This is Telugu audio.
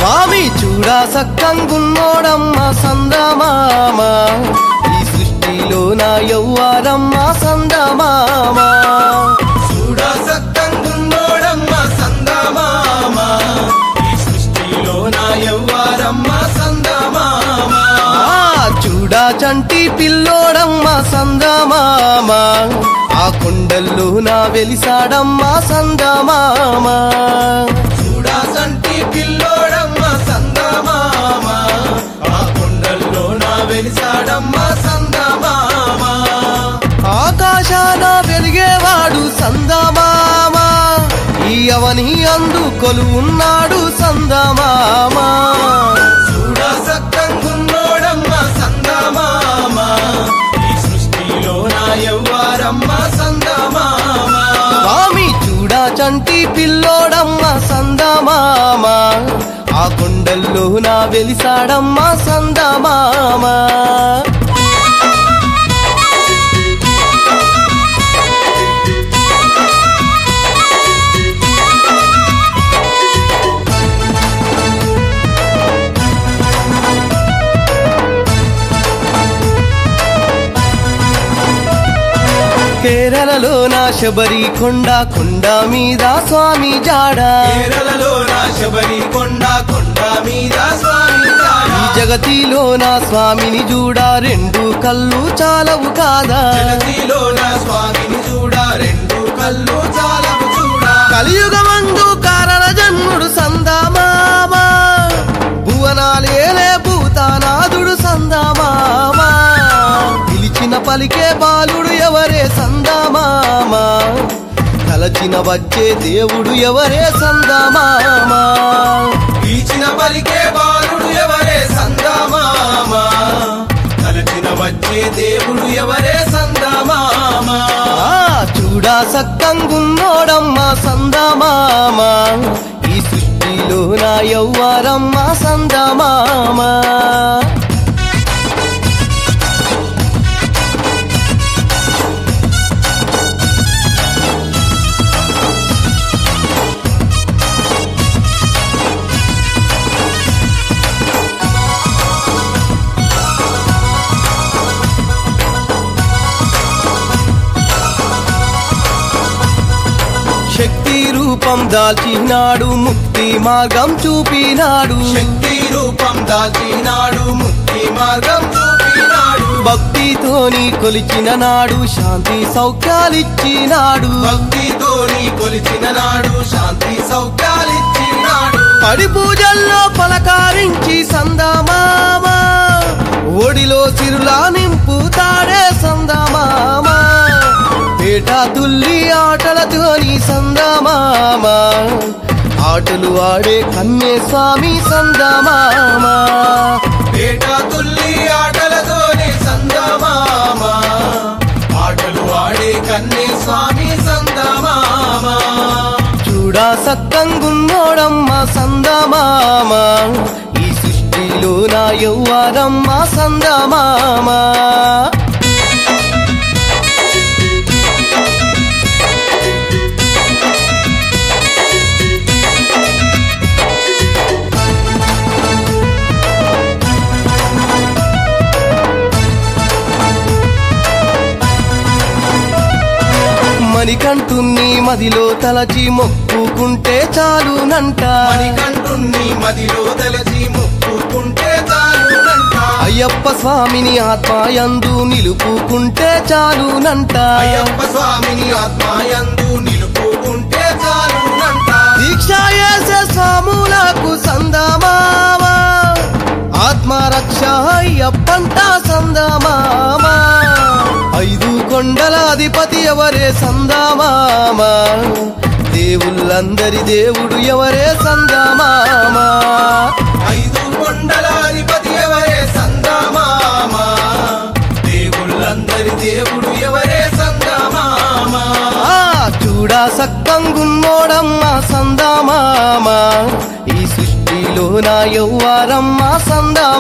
స్వామి చూడా సక్కంగున్నోడమ్మ సందమామ ఈ సృష్టిలో నా యవ్వారమ్మ సందమామ చూడా సక్కంగున్నోడమ్మ సందమామ ఈ సృష్టిలో నా యవ్వారమ్మ సందమామ చూడా చంటి పిల్లోడమ్మ సందమామ ఆ కొండల్లో నా వెలిసాడమ్మ సందమామ చూడా చంటి పిల్లోడమ్మ సందమామ ఆ కొండల్లో నా వెలిసాడమ్మ సందమామ ఆకాశాన వెలిగేవాడు సందమామ ఈ అవని అందు కొలువున్నాడు సందమామ చూడా సక్కంగున్నోడమ్మ సందమామ ఈ సృష్టిలో నా యవ్వారమ్మ సందమామ స్వామి చూడా చంటి పిల్లోడమ్మ సందమామ ఆ కొండల్లో నా వెలిసాడమ్మ సందమామ కేరళలో నా శబరి కొండ మీద స్వామి జాడ కేరళలో నా శబరి కొండ మీద స్వామి జాడ ఈ జగతిలో నా స్వామిని చూడా రెండు కళ్ళు చాలవు కాదా జగతిలో నా స్వామిని చూడా రెండు కళ్ళు చాలవు చూడా కలియుగమందు కారణ జన్ముడు సందమామ భువనాలేలే భూతానాథుడు సందమామ పిలిచిన పలికే బాలుడు ఎవరే సందమామ తలచిన వచ్చే దేవుడు ఎవరే సందమామ పీచిన పలికే బాలుడు ఎవరే సందమామ తలచిన వచ్చే దేవుడు ఎవరే సందమామ చూడా సక్కంగున్నోడమ్మ సందమామ ఈ సృష్టిలో నా యవ్వారమ్మ సందమామ శక్తి రూపం దాల్చినాడు ముక్తి మార్గం చూపినాడు శక్తి రూపం దాల్చినాడు ముక్తి మార్గం చూపినాడు భక్తితోని కొలిచిన నాడు శాంతి సౌఖ్యాలిచ్చినాడు భక్తితోని కొలిచిన నాడు శాంతి సౌఖ్యాలిచ్చినాడు పడి పూజల్లో పలకారించి సందమామ ఒడిలో సిరులా నింపుతాడే సందమామ పేట తుల్లి ఆటలతోని సందమామ ఆటలు ఆడే కన్యే స్వామి సందమామ పేట తుల్లి ఆటలతోనే సందమామ ఆటలు ఆడే కన్నే స్వామి సందమామ చూడా సక్కంగున్నోడమ్మ సందమామ ఈ సృష్టిలో నా యవ్వారమ్మ సందమామ మణికంఠుణ్ణి మదిలో తలచి మొక్కుకుంటే చాలునంట మణికంఠుణ్ణి మదిలో తలచి మొక్కుకుంటే చాలునంట అయ్యప్ప స్వామిని ఆత్మయందు నిలుపుకుంటే చాలునంట అయ్యప్ప స్వామిని ఆత్మయందు నిలుపుకుంటే చాలునంట దీక్ష చేసే స్వాములకు సందమామ ఆత్మరక్ష అయ్యప్పంట సందమామ ఐదు కొండల అధిపతి ఎవరే సందమామ దేవుళ్ళందరి దేవుడు ఎవరే సందమామ ఐదు కొండల అధిపతి ఎవరే సందమామ దేవుళ్ళందరి దేవుడు ఎవరే సందమామ చూడా సక్కంగున్నోడమ్మ సందమామ ఈ సృష్టిలో నా యవ్వారమ్మ సందమామ